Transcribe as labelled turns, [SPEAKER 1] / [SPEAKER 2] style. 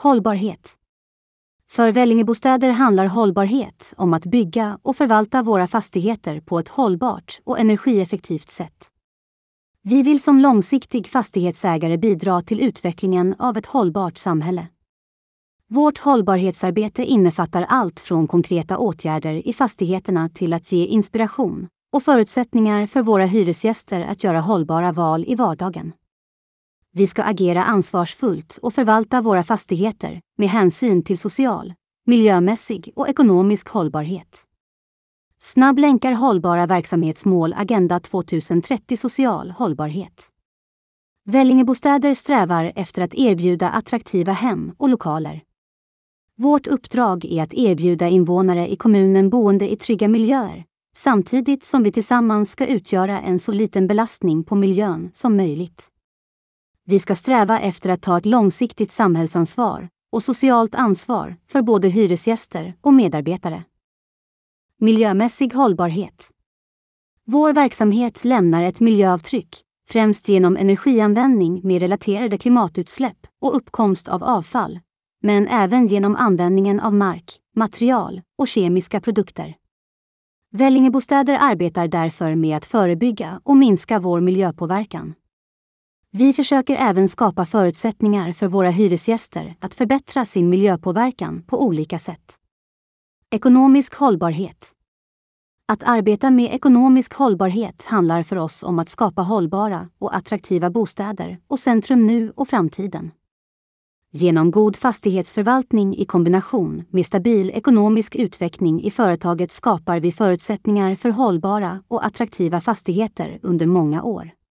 [SPEAKER 1] Hållbarhet. För Vällingebostäder handlar hållbarhet om att bygga och förvalta våra fastigheter på ett hållbart och energieffektivt sätt. Vi vill som långsiktig fastighetsägare bidra till utvecklingen av ett hållbart samhälle. Vårt hållbarhetsarbete innefattar allt från konkreta åtgärder i fastigheterna till att ge inspiration och förutsättningar för våra hyresgäster att göra hållbara val i vardagen. Vi ska agera ansvarsfullt och förvalta våra fastigheter med hänsyn till social, miljömässig och ekonomisk hållbarhet. Snabblänkar hållbara verksamhetsmål Agenda 2030 social hållbarhet. Vällingebostäder strävar efter att erbjuda attraktiva hem och lokaler. Vårt uppdrag är att erbjuda invånare i kommunen boende i trygga miljöer, samtidigt som vi tillsammans ska utgöra en så liten belastning på miljön som möjligt. Vi ska sträva efter att ta ett långsiktigt samhällsansvar och socialt ansvar för både hyresgäster och medarbetare. Miljömässig hållbarhet. Vår verksamhet lämnar ett miljöavtryck, främst genom energianvändning med relaterade klimatutsläpp och uppkomst av avfall, men även genom användningen av mark, material och kemiska produkter. Vällingebostäder arbetar därför med att förebygga och minska vår miljöpåverkan. Vi försöker även skapa förutsättningar för våra hyresgäster att förbättra sin miljöpåverkan på olika sätt. Ekonomisk hållbarhet. Att arbeta med ekonomisk hållbarhet handlar för oss om att skapa hållbara och attraktiva bostäder och centrum nu och framtiden. Genom god fastighetsförvaltning i kombination med stabil ekonomisk utveckling i företaget skapar vi förutsättningar för hållbara och attraktiva fastigheter under många år.